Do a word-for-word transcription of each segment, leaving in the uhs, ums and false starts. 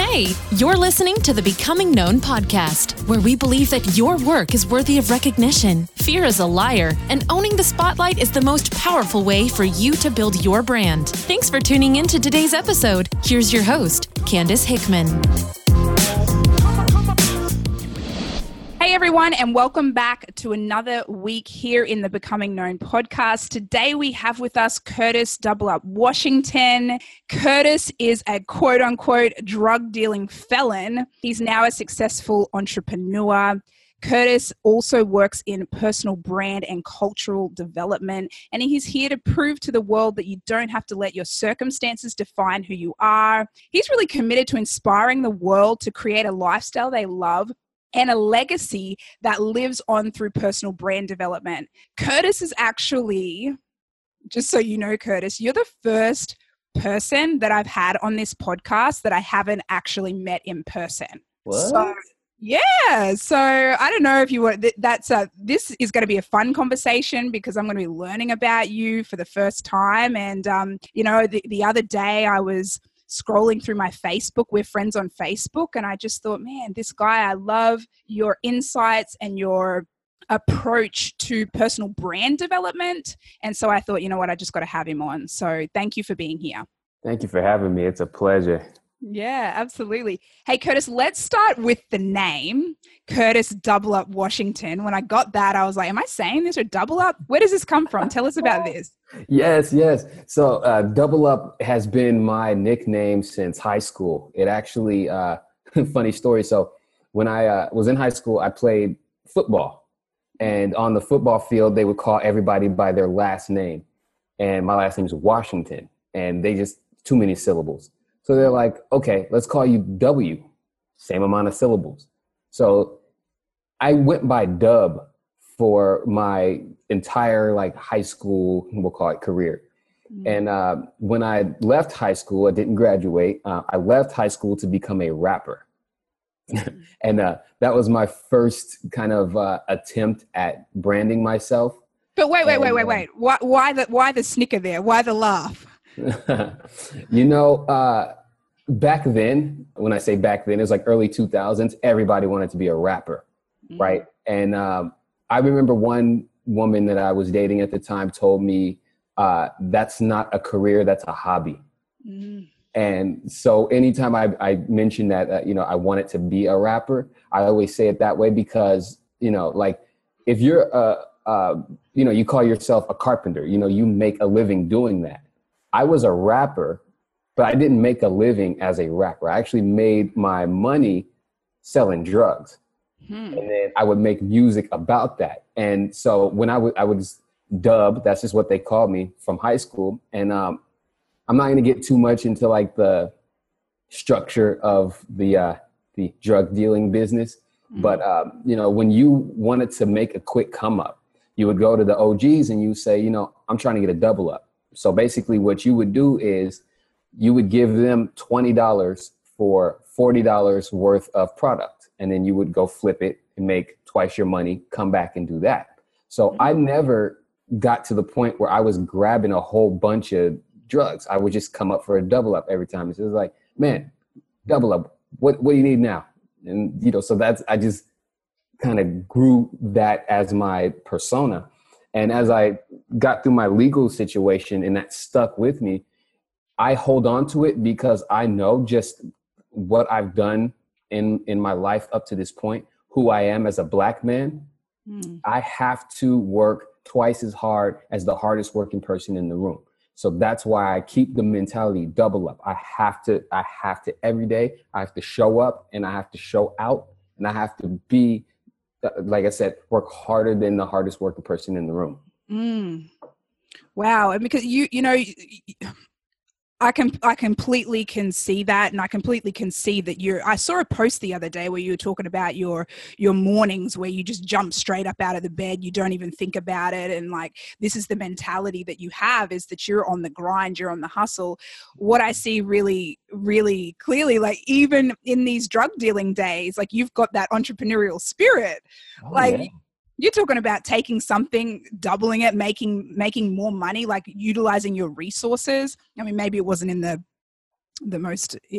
Hey, you're listening to the Becoming Known podcast, where we believe that your work is worthy of recognition, fear is a liar, and owning the spotlight is the most powerful way for you to build your brand. Thanks for tuning in to today's episode. Here's your host, Candace Hickman. Hey everyone, and welcome back to another week here in the Becoming Known podcast. Today we have with us Curtis Double Up Washington. Curtis is a quote unquote drug dealing felon. He's now a successful entrepreneur. Curtis also works in personal brand and cultural development, and he's here to prove to the world that you don't have to let your circumstances define who you are. He's really committed to inspiring the world to create a lifestyle they love and a legacy that lives on through personal brand development. Curtis is actually, just so you know, Curtis, you're the first person that I've had on this podcast that I haven't actually met in person. What? So, yeah. So I don't know if you want, that's a, this is going to be a fun conversation because I'm going to be learning about you for the first time. And, um, you know, the, the other day I was scrolling through my Facebook. We're friends on Facebook. And I just thought, man, this guy, I love your insights and your approach to personal brand development. And so I thought, you know what, I just got to have him on. So thank you for being here. Thank you for having me. It's a pleasure. Yeah, absolutely. Hey, Curtis, let's start with the name, Curtis Double Up Washington. When I got that, I was like, am I saying this or Double Up? Where does this come from? Tell us about this. Yes, yes. So uh, Double Up has been my nickname since high school. It actually, uh, funny story. So when I uh, was in high school, I played football. And on the football field, they would call everybody by their last name. And my last name is Washington. And they just, too many syllables. So they're like, okay, let's call you W, same amount of syllables. So I went by Dub for my entire like high school, we'll call it career. Mm-hmm. And uh, when I left high school, I didn't graduate. Uh, I left high school to become a rapper. Mm-hmm. and uh, that was my first kind of uh, attempt at branding myself. But wait, wait, and, wait, wait, wait. Why, why the why the snicker there? Why the laugh? you know, uh, back then, when I say back then, it was like early two thousands, everybody wanted to be a rapper, mm-hmm. right? And um, I remember one woman that I was dating at the time told me, uh, that's not a career, that's a hobby. Mm-hmm. And so anytime I, I mention that, uh, you know, I wanted to be a rapper, I always say it that way because, you know, like if you're, a, uh, you know, you call yourself a carpenter, you know, you make a living doing that. I was a rapper, but I didn't make a living as a rapper. I actually made my money selling drugs. Hmm. And then I would make music about that. And so when I would, I was Dub, that's just what they called me from high school. And um, I'm not going to get too much into like the structure of the, uh, the drug dealing business. Hmm. But, um, you know, when you wanted to make a quick come up, you would go to the O Gs and you say, you know, I'm trying to get a double up. So basically what you would do is you would give them twenty dollars for forty dollars worth of product. And then you would go flip it and make twice your money, come back and do that. So mm-hmm. I never got to the point where I was grabbing a whole bunch of drugs. I would just come up for a double up every time. It was like, man, double up. What, what do you need now? And, you know, so that's, I just kind of grew that as my persona. And as I got through my legal situation and that stuck with me, I hold on to it because I know just what I've done in, in my life up to this point, who I am as a Black man. Mm. I have to work twice as hard as the hardest working person in the room. So that's why I keep the mentality double up. I have to, I have to every day, I have to show up and I have to show out and I have to be, like I said, work harder than the hardest working person in the room. Mm. Wow. And because you, you know, I can, I completely can see that. And I completely can see that you're, I saw a post the other day where you were talking about your, your mornings where you just jump straight up out of the bed. You don't even think about it. And like, this is the mentality that you have, is that you're on the grind, you're on the hustle. What I see really, really clearly, like even in these drug dealing days, like you've got that entrepreneurial spirit. Oh, like, yeah. You're talking about taking something, doubling it, making making more money, like utilizing your resources. I mean, maybe it wasn't in the the most, you know,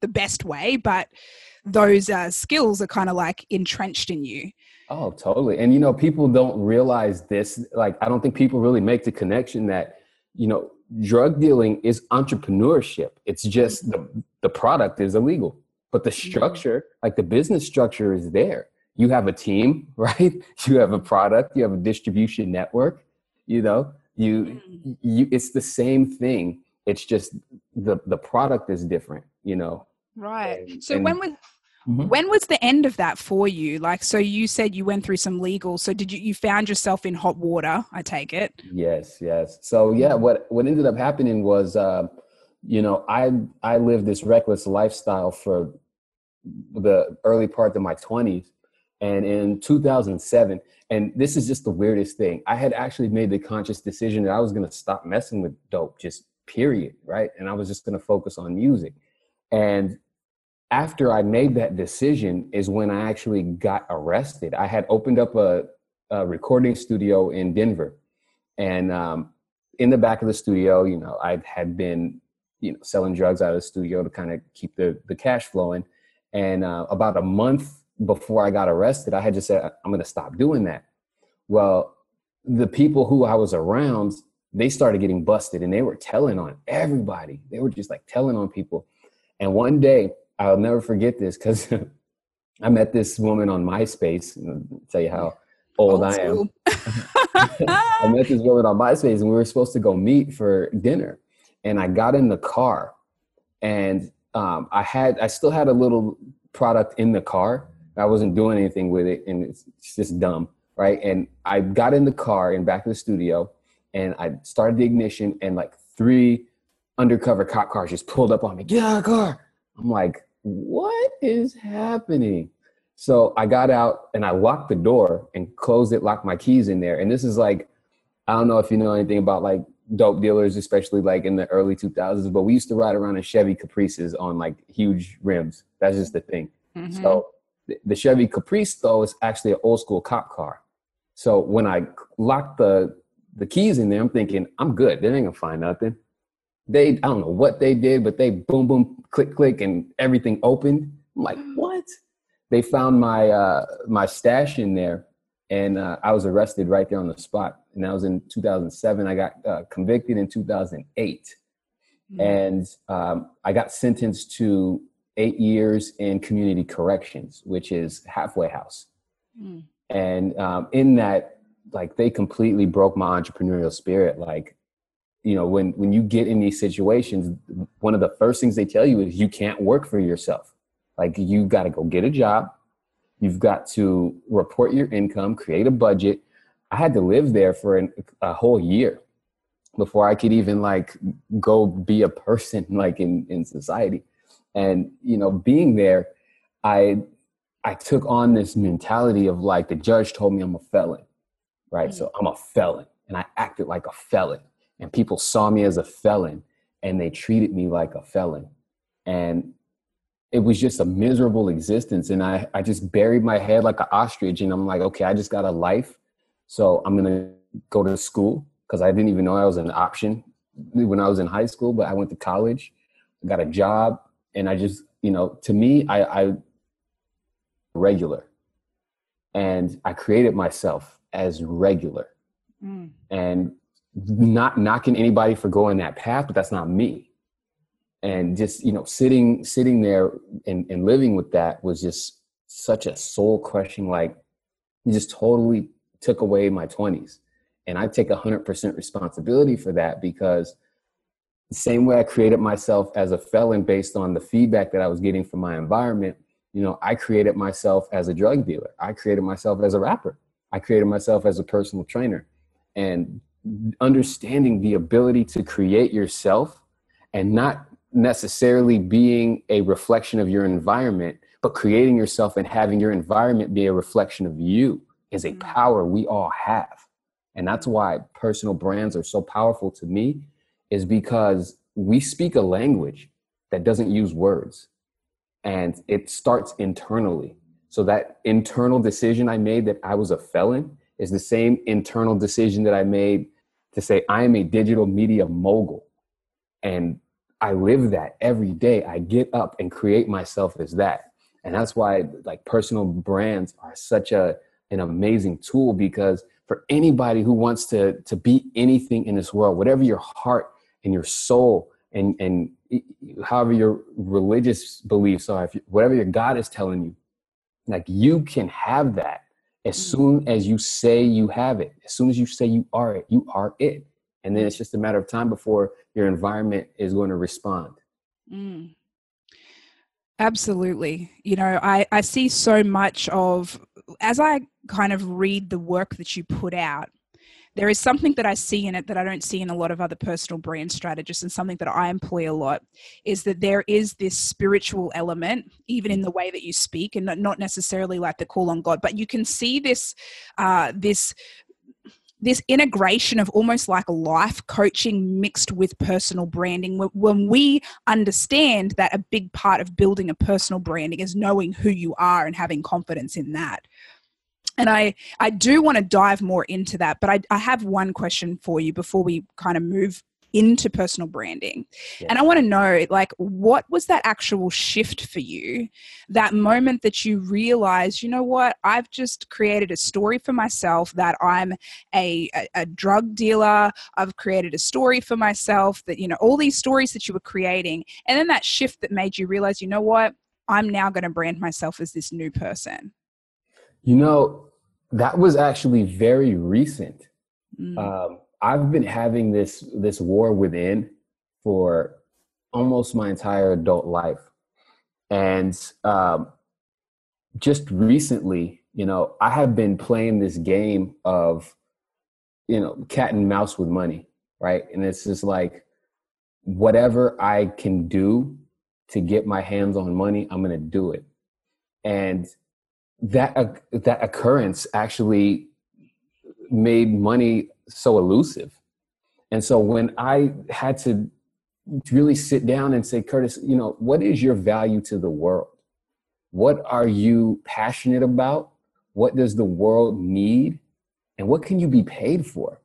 the best way, but those uh, skills are kind of like entrenched in you. Oh, totally. And, you know, people don't realize this. Like, I don't think people really make the connection that, you know, drug dealing is entrepreneurship. It's just the, the product is illegal, but the structure, like the business structure is there. You have a team, right? You have a product, you have a distribution network, you know, you, you, it's the same thing. It's just the, the product is different, you know? Right. And, so and, when was, mm-hmm. when was the end of that for you? Like, so you said you went through some legal, so did you, you found yourself in hot water, I take it? Yes. Yes. So yeah, what, what ended up happening was, uh, you know, I, I lived this reckless lifestyle for the early part of my twenties. And in two thousand seven, and this is just the weirdest thing, I had actually made the conscious decision that I was going to stop messing with dope, just period. Right. And I was just going to focus on music. And after I made that decision is when I actually got arrested. I had opened up a, a recording studio in Denver. And um, in the back of the studio, you know, I had been, you know, selling drugs out of the studio to kind of keep the, the cash flowing. And uh, about a month before I got arrested, I had just said, I'm going to stop doing that. Well, the people who I was around, they started getting busted and they were telling on everybody. They were just like telling on people. And one day, I'll never forget this because I met this woman on MySpace. I'll tell you how old, old I am. I met this woman on MySpace and we were supposed to go meet for dinner. And I got in the car and um, I had, I still had a little product in the car. I wasn't doing anything with it and it's just dumb, right? And I got in the car and back to the studio and I started the ignition and like three undercover cop cars just pulled up on me. Get out of the car. I'm like, what is happening? So I got out and I locked the door and closed it, locked my keys in there. And this is like, I don't know if you know anything about like dope dealers, especially like in the early two thousands, but we used to ride around in Chevy Caprices on like huge rims. That's just the thing. Mm-hmm. So the Chevy Caprice, though, is actually an old school cop car. So when I locked the the keys in there, I'm thinking, I'm good. They ain't gonna find nothing. They, I don't know what they did, but they boom, boom, click, click, and everything opened. I'm like, what? They found my uh, my stash in there, and uh, I was arrested right there on the spot. And that was in two thousand seven. I got uh, convicted in two thousand eight. Mm-hmm. And um, I got sentenced to eight years in community corrections, which is halfway house. Mm. And um, in that, like, they completely broke my entrepreneurial spirit. Like, you know, when, when you get in these situations, one of the first things they tell you is you can't work for yourself. Like, you got to go get a job. You've got to report your income, create a budget. I had to live there for an, a whole year before I could even like go be a person like in, in society. And, you know, being there, I, I took on this mentality of like, the judge told me I'm a felon, right? Mm-hmm. So I'm a felon and I acted like a felon and people saw me as a felon and they treated me like a felon. And it was just a miserable existence. And I, I just buried my head like an ostrich and I'm like, okay, I just got a life. So I'm going to go to school because I didn't even know I was an option when I was in high school, but I went to college, got a job. And I just, you know, to me, I, I regular and I created myself as regular mm. and not knocking anybody for going that path, but that's not me. And just, you know, sitting, sitting there and, and living with that was just such a soul crushing, like it just totally took away my twenties. And I take a hundred percent responsibility for that because the same way I created myself as a felon based on the feedback that I was getting from my environment, you know, I created myself as a drug dealer. I created myself as a rapper. I created myself as a personal trainer. And understanding the ability to create yourself and not necessarily being a reflection of your environment, but creating yourself and having your environment be a reflection of you is a power we all have. And that's why personal brands are so powerful to me, is because we speak a language that doesn't use words and it starts internally. So that internal decision I made that I was a felon is the same internal decision that I made to say I am a digital media mogul. And I live that every day. I get up and create myself as that. And that's why like personal brands are such a an amazing tool, because for anybody who wants to to be anything in this world, whatever your heart and your soul and and however your religious beliefs are, if you, whatever your God is telling you, like you can have that as soon as you say you have it. As soon as you say you are it, you are it. And then it's just a matter of time before your environment is going to respond. Mm. Absolutely. You know, I, I see so much of, as I kind of read the work that you put out, there is something that I see in it that I don't see in a lot of other personal brand strategists, and something that I employ a lot is that there is this spiritual element, even in the way that you speak, and not necessarily like the call on God, but you can see this, uh, this, this integration of almost like life coaching mixed with personal branding. When we understand that a big part of building a personal branding is knowing who you are and having confidence in that. And I, I do want to dive more into that, but I, I have one question for you before we kind of move into personal branding. Yeah. And I want to know, like, what was that actual shift for you? That moment that you realized, you know what, I've just created a story for myself that I'm a, a, a drug dealer. I've created a story for myself that, you know, all these stories that you were creating. And then that shift that made you realize, you know what, I'm now going to brand myself as this new person. You know, that was actually very recent. Mm. Um, I've been having this this war within for almost my entire adult life. And um, just recently, you know, I have been playing this game of, you know, cat and mouse with money, right? And it's just like, whatever I can do to get my hands on money, I'm going to do it. And that uh, that occurrence actually made money so elusive. And so when I had to really sit down and say, Curtis, you know, what is your value to the world? What are you passionate about? What does the world need? And what can you be paid for?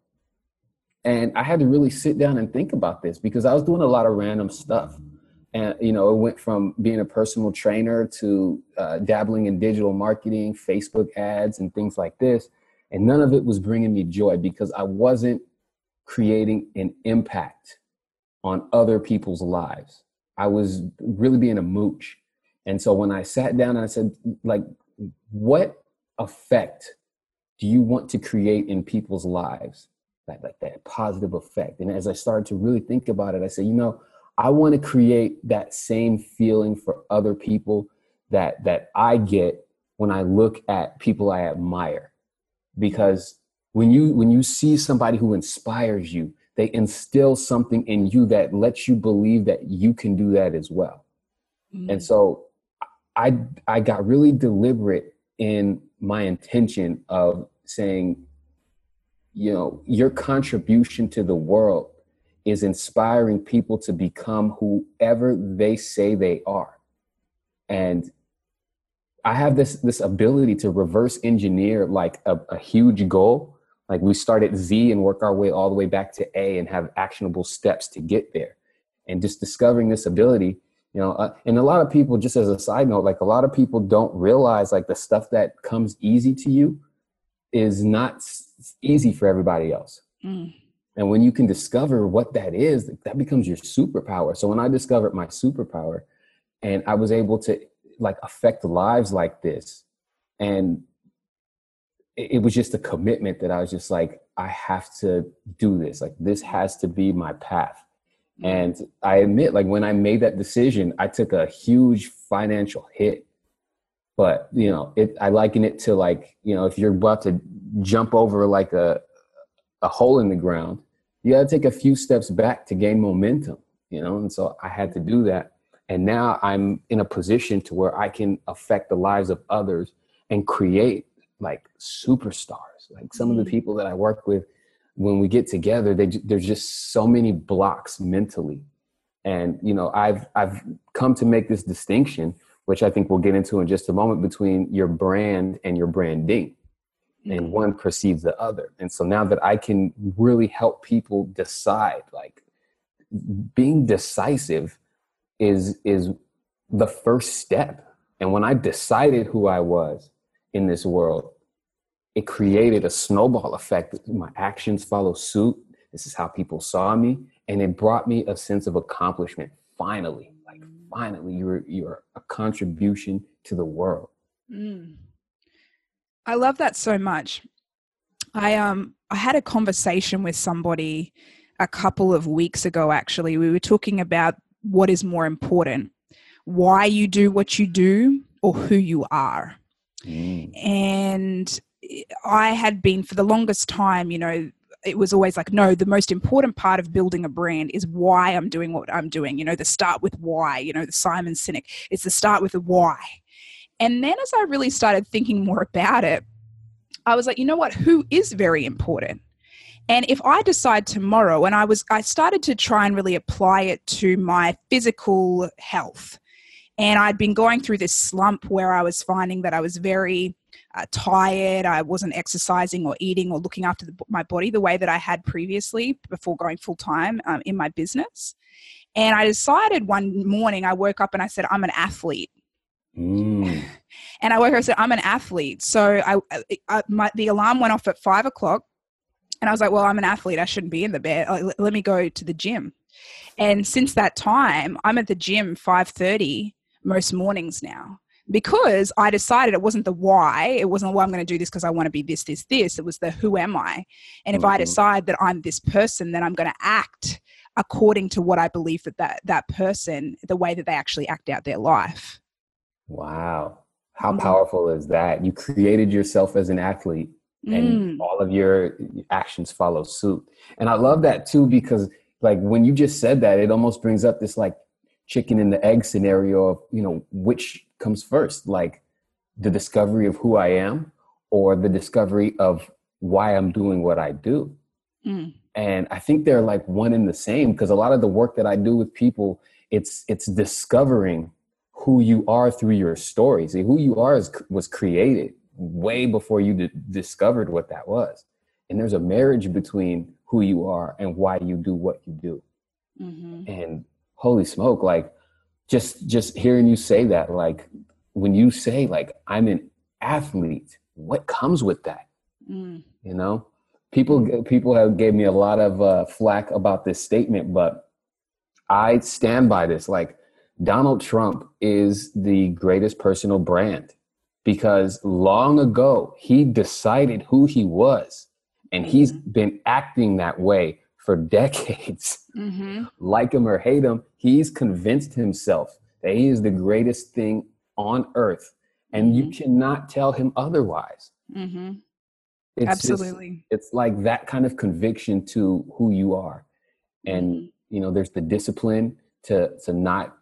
And I had to really sit down and think about this, because I was doing a lot of random stuff. And, you know, it went from being a personal trainer to uh, dabbling in digital marketing, Facebook ads, and things like this. And none of it was bringing me joy, because I wasn't creating an impact on other people's lives. I was really being a mooch. And so when I sat down and I said, like, what effect do you want to create in people's lives? That, like that positive effect. And as I started to really think about it, I said, you know, I want to create that same feeling for other people that that I get when I look at people I admire. Because when you when you see somebody who inspires you, they instill something in you that lets you believe that you can do that as well. Mm-hmm. And so I I got really deliberate in my intention of saying, you know, your contribution to the world is inspiring people to become whoever they say they are. And I have this this ability to reverse engineer like a, a huge goal. Like we start at Z and work our way all the way back to A and have actionable steps to get there. And just discovering this ability, you know, uh, and a lot of people, just as a side note, like a lot of people don't realize like the stuff that comes easy to you is not s- easy for everybody else. Mm. And when you can discover what that is, that becomes your superpower. So when I discovered my superpower and I was able to like affect lives like this, and it, it was just a commitment that I was just like, I have to do this. Like this has to be my path. And I admit, like when I made that decision, I took a huge financial hit. But, you know, it, I liken it to like, you know, if you're about to jump over like a, a hole in the ground, you got to take a few steps back to gain momentum, you know? And so I had to do that. And now I'm in a position to where I can affect the lives of others and create like superstars. Like some of the people that I work with, when we get together, they, there's just so many blocks mentally. And, you know, I've, I've come to make this distinction, which I think we'll get into in just a moment, between your brand and your branding. And one precedes the other. And so now that I can really help people decide, like, being decisive is, is the first step. And when I decided who I was in this world, it created a snowball effect. My actions follow suit. This is how people saw me. And it brought me a sense of accomplishment. Finally, like finally, you're, you're a contribution to the world. Mm. I love that so much. I, um, I had a conversation with somebody a couple of weeks ago, actually. We were talking about what is more important, why you do what you do or who you are. Mm. And I had been for the longest time, you know, it was always like, no, the most important part of building a brand is why I'm doing what I'm doing. You know, the start with why, you know, the Simon Sinek, it's the start with the why. And then as I really started thinking more about it, I was like, you know what, who is very important? And if I decide tomorrow, and I was, I started to try and really apply it to my physical health. And I'd been going through this slump where I was finding that I was very uh, tired. I wasn't exercising or eating or looking after the, my body the way that I had previously before going full time um, in my business. And I decided one morning, I woke up and I said, I'm an athlete. Mm. And I woke up and said, I'm an athlete. So I, I my, the alarm went off at five o'clock. And I was like, well, I'm an athlete. I shouldn't be in the bed. Like, let me go to the gym. And since that time, I'm at the gym five thirty most mornings now, because I decided it wasn't the why. It wasn't, well, I'm going to do this because I want to be this, this, this. It was the who am I? And if mm-hmm. I decide that I'm this person, then I'm going to act according to what I believe that, that that person, the way that they actually act out their life. Wow. How mm-hmm. powerful is that? You created yourself as an athlete and mm. all of your actions follow suit. And I love that too, because like when you just said that, it almost brings up this like chicken and the egg scenario of, you know, which comes first, like the discovery of who I am or the discovery of why I'm doing what I do. Mm. And I think they're like one and the same, because a lot of the work that I do with people, it's, it's discovering who you are through your story. See, who you are is, was created way before you d- discovered what that was. And there's a marriage between who you are and why you do what you do. Mm-hmm. And holy smoke, like just, just hearing you say that, like when you say like, I'm an athlete, what comes with that? Mm. You know, people, people have gave me a lot of uh, flack about this statement, but I stand by this. Like Donald Trump is the greatest personal brand, because long ago he decided who he was, and he's been acting that way for decades. Mm-hmm. Like him or hate him, he's convinced himself that he is the greatest thing on earth, and mm-hmm. you cannot tell him otherwise. Mm-hmm. It's Absolutely. Just, it's like that kind of conviction to who you are. And, mm-hmm. you know, there's the discipline to, to not,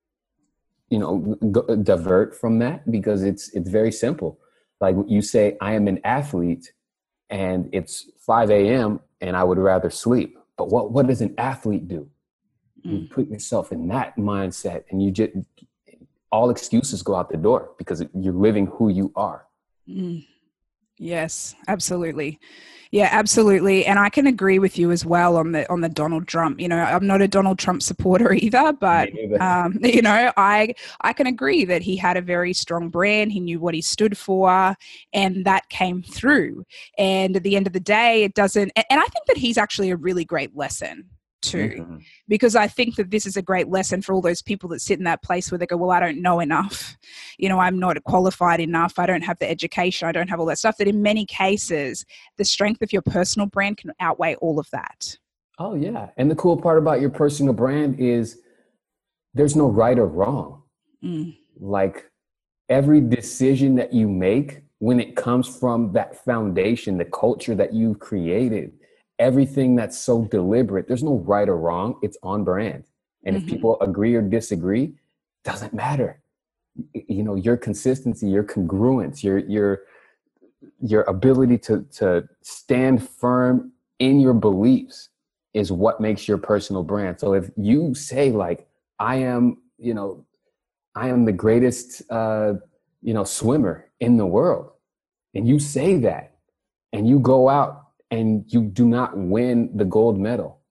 you know, go, divert from that, because it's, it's very simple. Like you say, I am an athlete and it's five a.m. and I would rather sleep. But what, what does an athlete do? Mm. You put yourself in that mindset and you just, all excuses go out the door because you're living who you are. Mm. Yes, absolutely. Yeah, absolutely. And I can agree with you as well on the on the Donald Trump. You know, I'm not a Donald Trump supporter either, but um, you know, I I can agree that he had a very strong brand. He knew what he stood for, and that came through. And at the end of the day, it doesn't. And, and I think that he's actually a really great lesson too, mm-hmm. because I think that this is a great lesson for all those people that sit in that place where they go, well, I don't know enough. You know, I'm not qualified enough. I don't have the education. I don't have all that stuff. That in many cases, the strength of your personal brand can outweigh all of that. Oh, yeah. And the cool part about your personal brand is there's no right or wrong. Mm. Like every decision that you make, when it comes from that foundation, the culture that you've created, everything that's so deliberate, there's no right or wrong. It's on brand. And mm-hmm. if people agree or disagree, doesn't matter. You know, your consistency, your congruence, your, your, your ability to, to stand firm in your beliefs is what makes your personal brand. So if you say like, I am, you know, I am the greatest, uh, you know, swimmer in the world, and you say that, and you go out and you do not win the gold medal,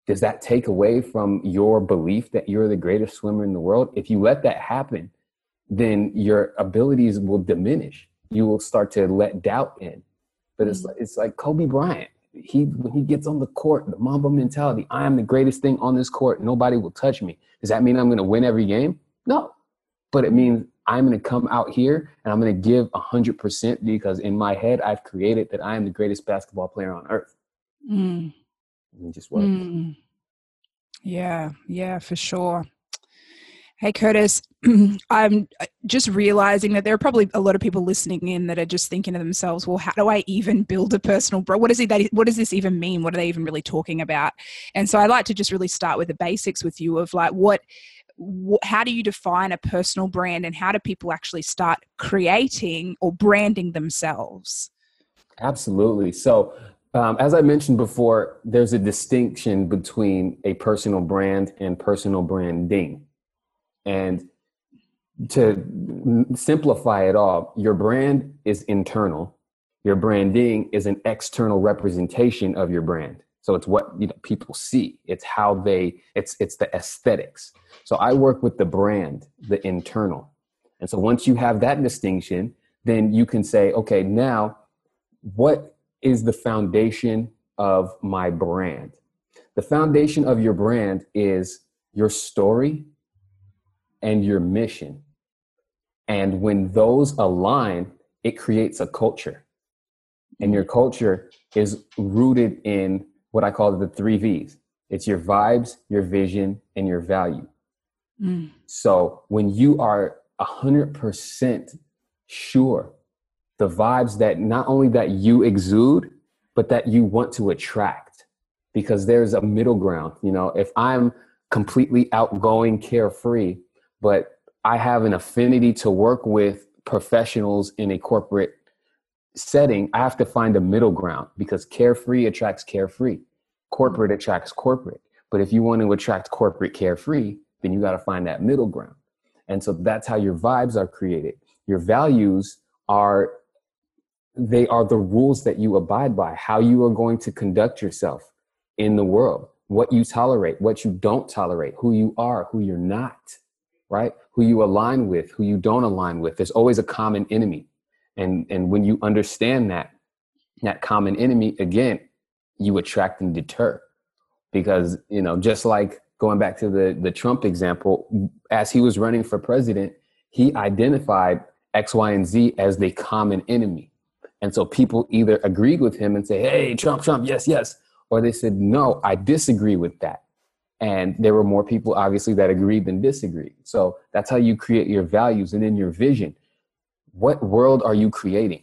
Does that take away from your belief that you're the greatest swimmer in the world? If you let that happen, then your abilities will diminish. You will start to let doubt in. But it's like, it's like Kobe Bryant. He, when he gets on the court, the Mamba mentality, I am the greatest thing on this court. Nobody will touch me. Does that mean I'm going to win every game? No. But it means I'm going to come out here and I'm going to give one hundred percent because in my head, I've created that I am the greatest basketball player on earth. Mm. And it just works. Mm. Yeah, yeah, for sure. Hey, Curtis, I'm just realizing that there are probably a lot of people listening in that are just thinking to themselves, well, how do I even build a personal brand? What is it that, what does this even mean? What are they even really talking about? And so I like to just really start with the basics with you of like, what, wh- how do you define a personal brand and how do people actually start creating or branding themselves? Absolutely. So um, as I mentioned before, there's a distinction between a personal brand and personal branding. And to simplify it all, your brand is internal. Your branding is an external representation of your brand. So it's what, you know, people see. It's how they, it's, it's the aesthetics. So I work with the brand, the internal. And so once you have that distinction, then you can say, okay, now what is the foundation of my brand? The foundation of your brand is your story and your mission. And when those align, it creates a culture. And your culture is rooted in what I call the three V's. It's your vibes, your vision, and your value. Mm. So when you are one hundred percent sure the vibes that not only that you exude, but that you want to attract, because there's a middle ground. You know, if I'm completely outgoing, carefree, but I have an affinity to work with professionals in a corporate setting, I have to find a middle ground because carefree attracts carefree. Corporate attracts corporate. But if you want to attract corporate carefree, then you got to find that middle ground. And so that's how your vibes are created. Your values are, they are the rules that you abide by, how you are going to conduct yourself in the world, what you tolerate, what you don't tolerate, who you are, who you're not. Right? Who you align with, who you don't align with. There's always a common enemy. And, and when you understand that, that common enemy, again, you attract and deter. Because, you know, just like going back to the, the Trump example, as he was running for president, he identified X, Y, and Z as the common enemy. And so people either agreed with him and say, hey, Trump, Trump, yes, yes. Or they said, no, I disagree with that. And there were more people, obviously, that agreed than disagreed. So that's how you create your values and then your vision. What world are you creating?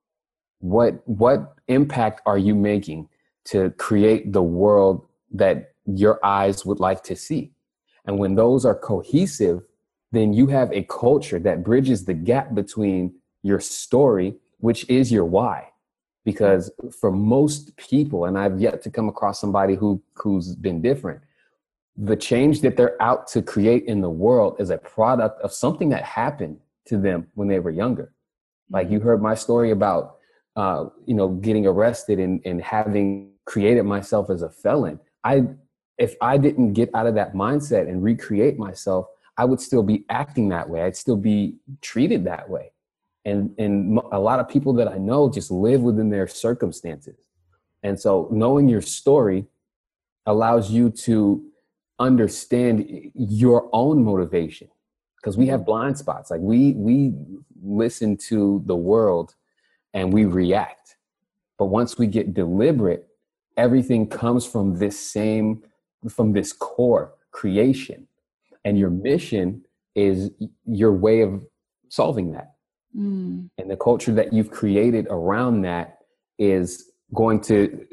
What, what impact are you making to create the world that your eyes would like to see? And when those are cohesive, then you have a culture that bridges the gap between your story, which is your why. Because for most people, and I've yet to come across somebody who, who's been different, the change that they're out to create in the world is a product of something that happened to them when they were younger. Like you heard my story about, uh, you know, getting arrested and, and having created myself as a felon. I, if I didn't get out of that mindset and recreate myself, I would still be acting that way. I'd still be treated that way. And, and a lot of people that I know just live within their circumstances. And so knowing your story allows you to understand your own motivation, because we have blind spots. Like we we listen to the world and we react. But once we get deliberate, everything comes from this same, from this core creation. And your mission is your way of solving that. Mm. And the culture that you've created around that is going to,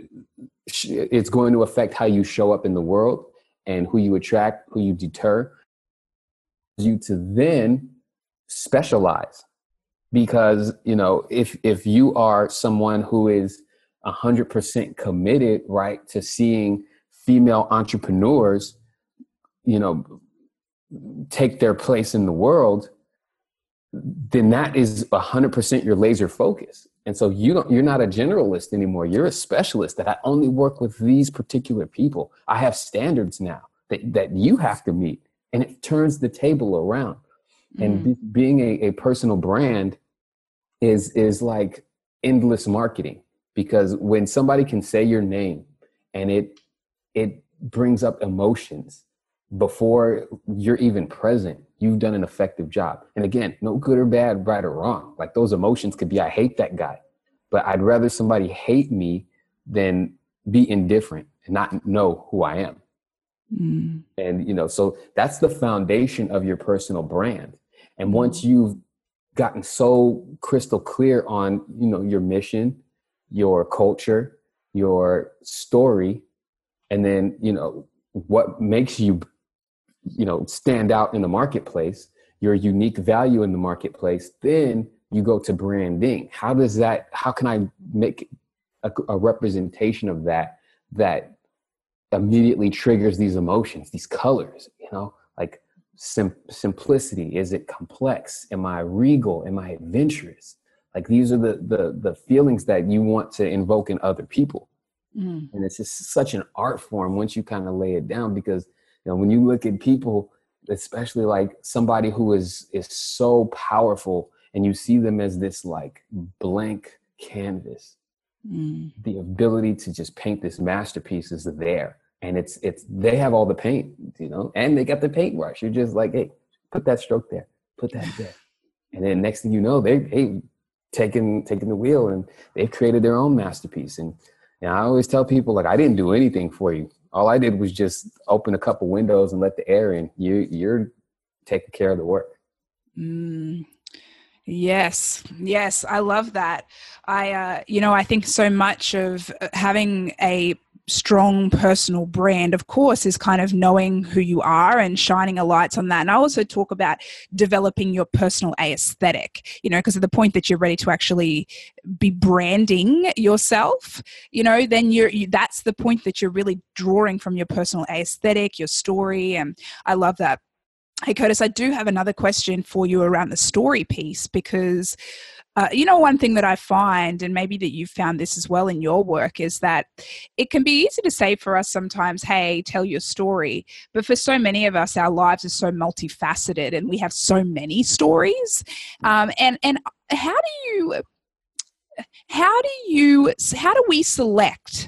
it's going to affect how you show up in the world and who you attract, who you deter, you to then specialize. Because, you know, if, if you are someone who is a hundred percent committed, right, to seeing female entrepreneurs, you know, take their place in the world, then that is a hundred percent your laser focus. And so you don't, you're not a generalist anymore. You're a specialist that I only work with these particular people. I have standards now that, that you have to meet. And it turns the table around. Mm. And be, being a, a personal brand is, is like endless marketing, because when somebody can say your name and it, it brings up emotions before you're even present, you've done an effective job. And again, no good or bad, right or wrong. Like those emotions could be, I hate that guy, but I'd rather somebody hate me than be indifferent and not know who I am. Mm. And, you know, so that's the foundation of your personal brand. And once you've gotten so crystal clear on, you know, your mission, your culture, your story, and then, you know, what makes you, you know, stand out in the marketplace, your unique value in the marketplace, then you go to branding. How does that, how can I make a, a representation of that, that immediately triggers these emotions, these colors, you know, like sim- simplicity. Is it complex? Am I regal? Am I adventurous? Like these are the, the, the feelings that you want to invoke in other people. Mm. And it's just such an art form once you kind of lay it down, because, you know, when you look at people, especially like somebody who is, is so powerful and you see them as this like blank canvas, mm. the ability to just paint this masterpiece is there. And it's, it's, they have all the paint, you know, and they got the paintbrush. You're just like, hey, put that stroke there, put that there. And then next thing you know, they, they taking, taking the wheel and they've created their own masterpiece. And, and I always tell people, like, I didn't do anything for you. All I did was just open a couple windows and let the air in. You, you're taking care of the work. Mm. Yes. Yes. I love that. I, uh, you know, I think so much of having a strong personal brand, of course, is kind of knowing who you are and shining a light on that. And I also talk about developing your personal aesthetic, you know, because at the point that you're ready to actually be branding yourself, you know, then you're, you, that's the point that you're really drawing from your personal aesthetic, your story. And I love that. Hey, Curtis, I do have another question for you around the story piece, because Uh, you know, one thing that I find, and maybe that you've found this as well in your work, is that it can be easy to say for us sometimes, hey, tell your story. But for so many of us, our lives are so multifaceted and we have so many stories. Um, and, and how do you, how do you, how do we select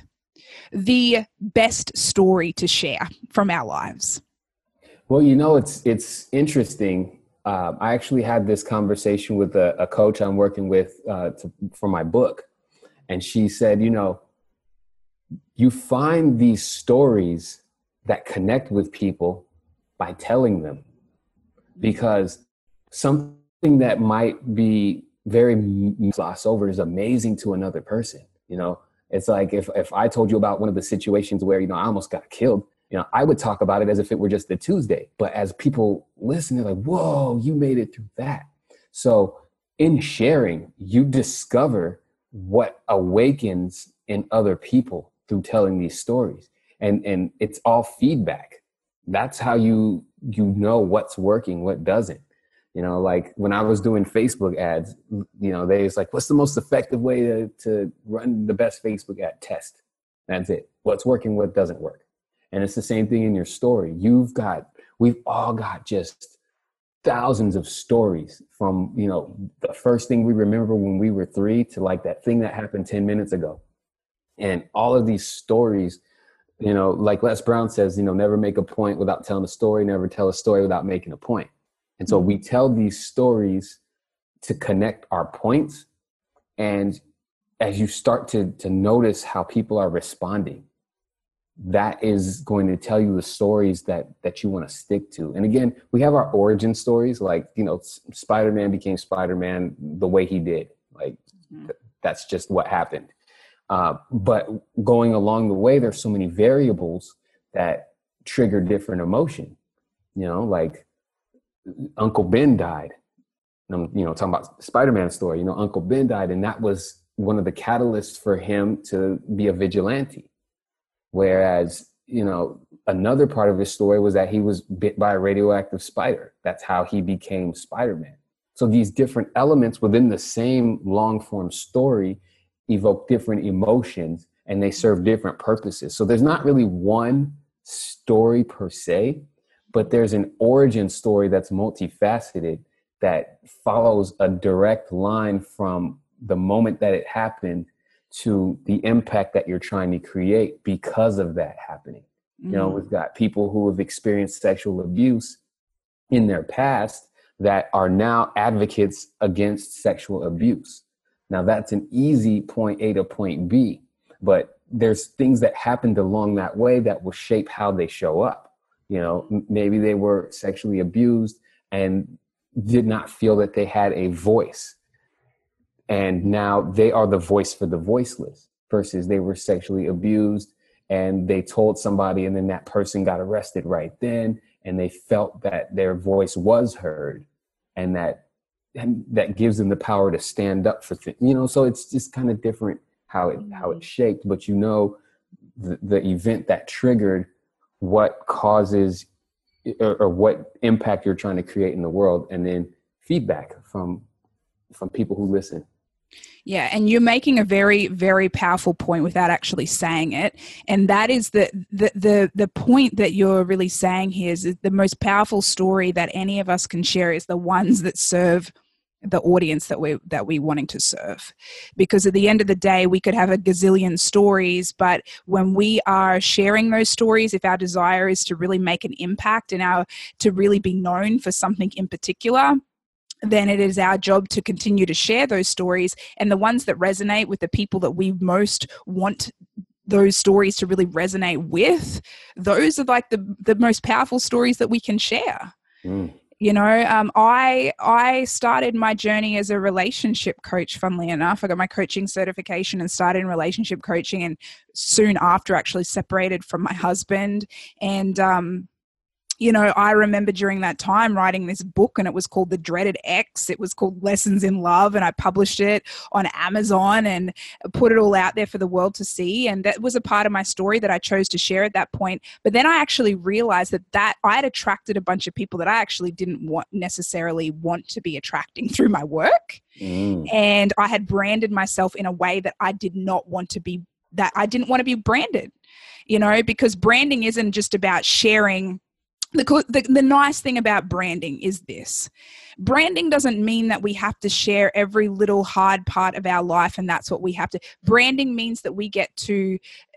the best story to share from our lives? Well, you know, it's, it's interesting. Uh, I actually had this conversation with a, a coach I'm working with uh, to, for my book. And she said, you know, you find these stories that connect with people by telling them, because something that might be very glossed over is amazing to another person. You know, it's like if, if I told you about one of the situations where, you know, I almost got killed, you know, I would talk about it as if it were just a Tuesday, but as people listen, they're like, whoa, you made it through that. So in sharing, you discover what awakens in other people through telling these stories. And, and it's all feedback. That's how you, you know what's working, what doesn't. You know, like when I was doing Facebook ads, you know, they was like, what's the most effective way to, to run the best Facebook ad? Test. That's it. What's working, what doesn't work. And it's the same thing in your story. You've got, we've all got just thousands of stories from, you know, the first thing we remember when we were three to like that thing that happened ten minutes ago. And all of these stories, you know, like Les Brown says, you know, never make a point without telling a story, never tell a story without making a point. And so we tell these stories to connect our points. And as you start to, to notice how people are responding, that is going to tell you the stories that, that you want to stick to. And again, we have our origin stories, like, you know, Spider-Man became Spider-Man the way he did. Like, mm-hmm. th- that's just what happened. Uh, but going along the way, there's so many variables that trigger different emotion. You know, like Uncle Ben died. I'm, you know, talking about Spider-Man's story, you know, Uncle Ben died, and that was one of the catalysts for him to be a vigilante. Whereas, you know, another part of his story was that he was bit by a radioactive spider. That's how he became Spider-Man. So these different elements within the same long form story evoke different emotions and they serve different purposes. So there's not really one story per se, but there's an origin story that's multifaceted that follows a direct line from the moment that it happened to the impact that you're trying to create because of that happening. Mm. You know, we've got people who have experienced sexual abuse in their past that are now advocates against sexual abuse. Now that's an easy point A to point B, but there's things that happened along that way that will shape how they show up. You know, m- maybe they were sexually abused and did not feel that they had a voice. And now they are the voice for the voiceless versus they were sexually abused and they told somebody and then that person got arrested right then and they felt that their voice was heard and that and that gives them the power to stand up for things, you know, so it's just kind of different how it, how it's shaped, but you know, the, the event that triggered what causes or, or what impact you're trying to create in the world, and then feedback from, from people who listen. Yeah, and you're making a very, very powerful point without actually saying it, and that is the the the the point that you're really saying here is that the most powerful story that any of us can share is the ones that serve the audience that we that we wanting to serve. Because at the end of the day, we could have a gazillion stories, but when we are sharing those stories, if our desire is to really make an impact and our to really be known for something in particular, then it is our job to continue to share those stories, and the ones that resonate with the people that we most want those stories to really resonate with, those are like the, the most powerful stories that we can share. Mm. You know, um, I I started my journey as a relationship coach, funnily enough. I got my coaching certification and started in relationship coaching, and soon after actually separated from my husband. And um you know, I remember during that time writing this book, and it was called The Dreaded Ex. It was called Lessons in Love, and I published it on Amazon and put it all out there for the world to see. And that was a part of my story that I chose to share at that point. But then I actually realized that, that I had attracted a bunch of people that I actually didn't want necessarily want to be attracting through my work. Mm. And I had branded myself in a way that I did not want to be, that I didn't want to be branded, you know, because branding isn't just about sharing. The, the the nice thing about branding is this. Branding doesn't mean that we have to share every little hard part of our life and that's what we have to. Branding means that we get to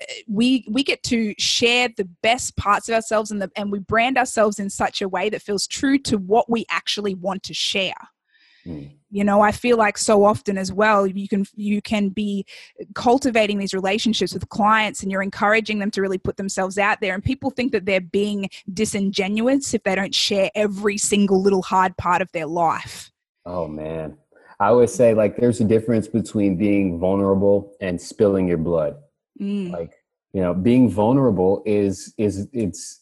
we we get to share the best parts of ourselves, and the, and we brand ourselves in such a way that feels true to what we actually want to share. Mm. You know, I feel like so often as well, you can you can be cultivating these relationships with clients and you're encouraging them to really put themselves out there. And people think that they're being disingenuous if they don't share every single little hard part of their life. Oh, man. I always say, like, there's a difference between being vulnerable and spilling your blood. Mm. Like, you know, being vulnerable is is it's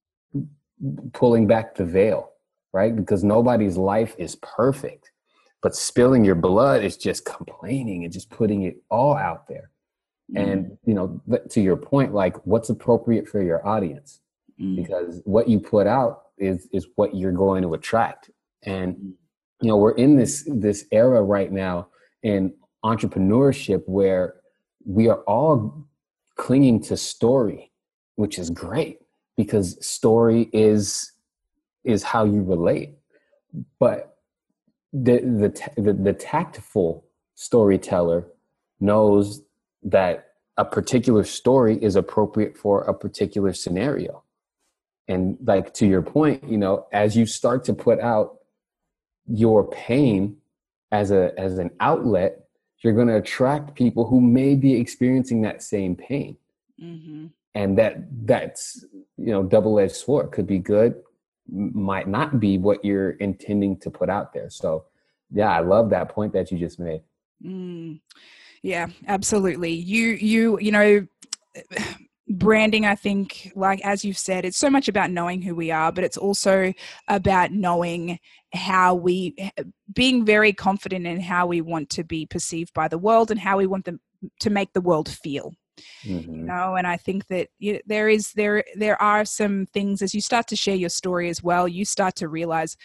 pulling back the veil, right? Because nobody's life is perfect. But spilling your blood is just complaining and just putting it all out there. Mm. And, you know, to your point, like, what's appropriate for your audience? Mm. Because what you put out is is what you're going to attract. And, you know, we're in this this era right now in entrepreneurship where we are all clinging to story, which is great because story is is how you relate. But The, the the the tactful storyteller knows that a particular story is appropriate for a particular scenario. And like, to your point, you know, as you start to put out your pain as a as an outlet, you're going to attract people who may be experiencing that same pain. Mm-hmm. And that that's, you know, double-edged sword. Could be good, might not be what you're intending to put out there. So yeah, I love that point that you just made. Mm, yeah, absolutely. You, you, you know, branding, I think, like, as you've said, it's so much about knowing who we are, but it's also about knowing how we, being very confident in how we want to be perceived by the world and how we want them to make the world feel. Mm-hmm. You know, and I think that you, there is there there are some things as you start to share your story as well, you start to realize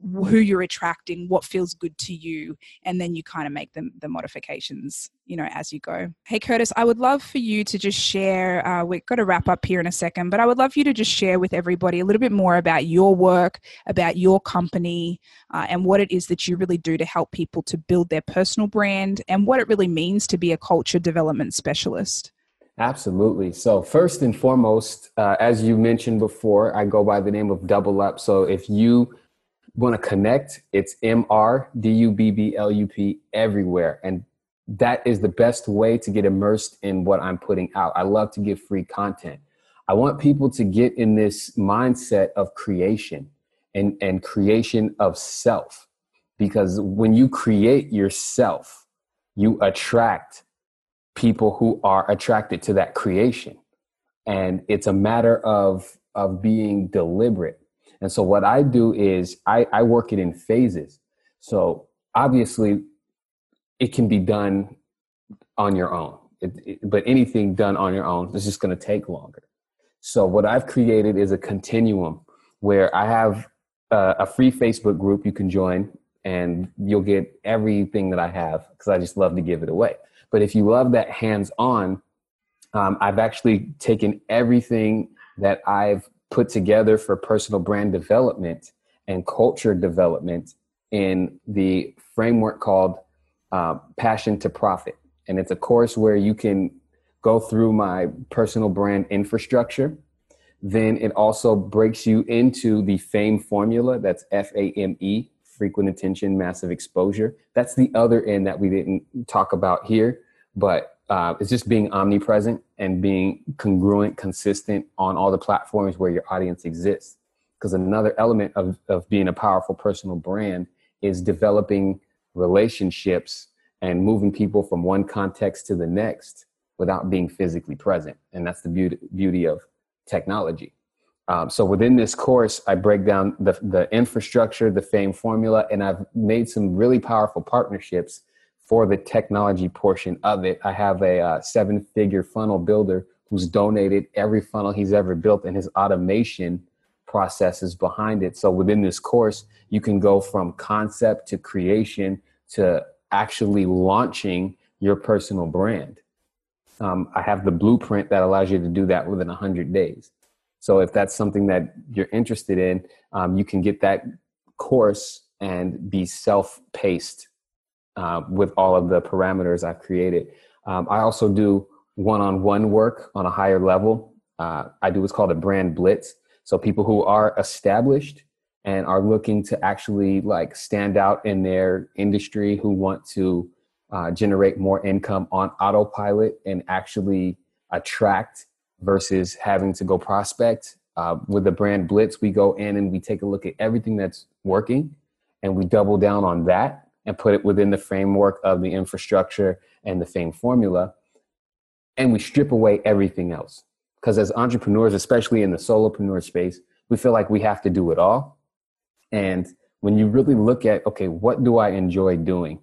who you're attracting, what feels good to you, and then you kind of make them the modifications, you know, as you go. Hey, Curtis, I would love for you to just share, uh, we've got to wrap up here in a second, but I would love for you to just share with everybody a little bit more about your work, about your company, uh, and what it is that you really do to help people to build their personal brand and what it really means to be a culture development specialist. Absolutely. So first and foremost, uh, as you mentioned before, I go by the name of Double Up. So if you want to connect, it's M R D U B B L U P everywhere. And that is the best way to get immersed in what I'm putting out. I love to give free content. I want people to get in this mindset of creation and, and creation of self, because when you create yourself, you attract people who are attracted to that creation. And it's a matter of, of being deliberate. And so what I do is I, I work it in phases. So obviously it can be done on your own, it, it, but anything done on your own is just going to take longer. So what I've created is a continuum where I have a, a free Facebook group you can join, and you'll get everything that I have because I just love to give it away. But if you love that hands-on, um, I've actually taken everything that I've put together for personal brand development and culture development in the framework called uh, Passion to Profit. And it's a course where you can go through my personal brand infrastructure. Then it also breaks you into the FAME formula. That's F A M E, frequent attention, massive exposure. That's the other end that we didn't talk about here, but uh, it's just being omnipresent and being congruent, consistent on all the platforms where your audience exists. Because another element of, of being a powerful personal brand is developing relationships and moving people from one context to the next without being physically present. And that's the beauty, beauty of technology. Um, so within this course, I break down the, the infrastructure, the FAME formula, and I've made some really powerful partnerships for the technology portion of it. I have a uh, seven-figure funnel builder who's donated every funnel he's ever built and his automation processes behind it. So within this course, you can go from concept to creation to actually launching your personal brand. Um, I have the blueprint that allows you to do that within one hundred days. So if that's something that you're interested in, um, you can get that course and be self-paced uh, with all of the parameters I've created. Um, I also do one-on-one work on a higher level. Uh, I do what's called a brand blitz. So people who are established and are looking to actually like stand out in their industry, who want to uh, generate more income on autopilot and actually attract versus having to go prospect. Uh, with the brand blitz, we go in and we take a look at everything that's working and we double down on that and put it within the framework of the infrastructure and the FAME formula. And we strip away everything else. Because as entrepreneurs, especially in the solopreneur space, we feel like we have to do it all. And when you really look at, okay, what do I enjoy doing?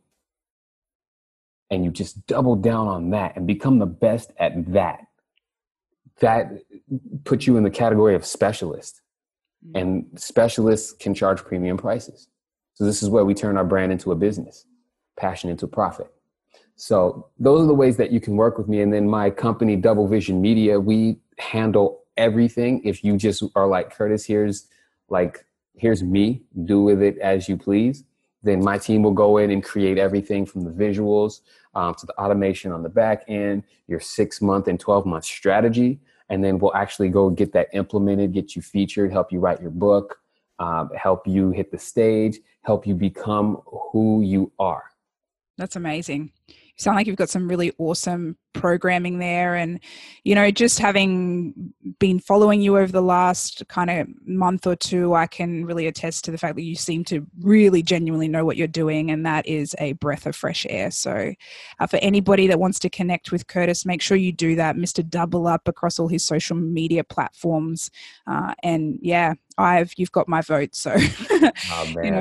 And you just double down on that and become the best at that. That puts you in the category of specialist. And specialists can charge premium prices. So this is where we turn our brand into a business, passion into profit. So those are the ways that you can work with me. And then my company, Double Vision Media, we handle everything. If you just are like, Curtis, here's like, here's me, do with it as you please. Then my team will go in and create everything from the visuals um, to the automation on the back end, your six month and twelve month strategy. And then we'll actually go get that implemented, get you featured, help you write your book, um, help you hit the stage, help you become who you are. That's amazing. You sound like you've got some really awesome programming there. And, you know, just having been following you over the last kind of month or two, I can really attest to the fact that you seem to really genuinely know what you're doing. And that is a breath of fresh air. So uh, for anybody that wants to connect with Curtis, make sure you do that. Mister Double Up across all his social media platforms. Uh, and yeah, I've, you've got my vote. So, oh, man. you know,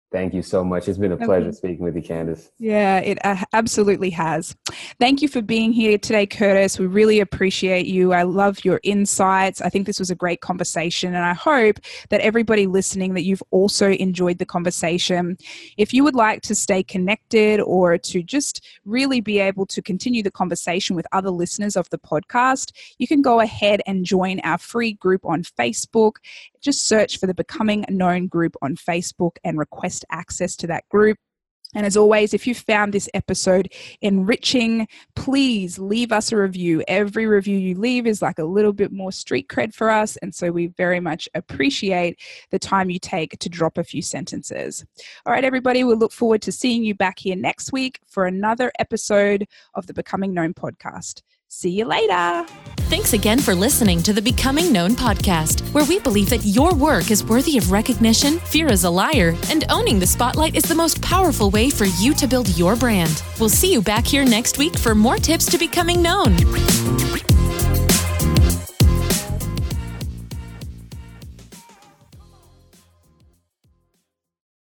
Thank you so much. It's been a pleasure speaking with you, Candace. Yeah, it uh, absolutely has. Thank you for being here today, Curtis. We really appreciate you. I love your insights. I think this was a great conversation, and I hope that everybody listening, that you've also enjoyed the conversation. If you would like to stay connected or to just really be able to continue the conversation with other listeners of the podcast, you can go ahead and join our free group on Facebook. Just search for the Becoming Known group on Facebook and request access to that group. And as always, if you found this episode enriching, please leave us a review. Every review you leave is like a little bit more street cred for us. And so we very much appreciate the time you take to drop a few sentences. All right, everybody, we'll look forward to seeing you back here next week for another episode of the Becoming Known podcast. See you later. Thanks again for listening to the Becoming Known podcast, where we believe that your work is worthy of recognition, fear is a liar, and owning the spotlight is the most powerful way for you to build your brand. We'll see you back here next week for more tips to becoming known.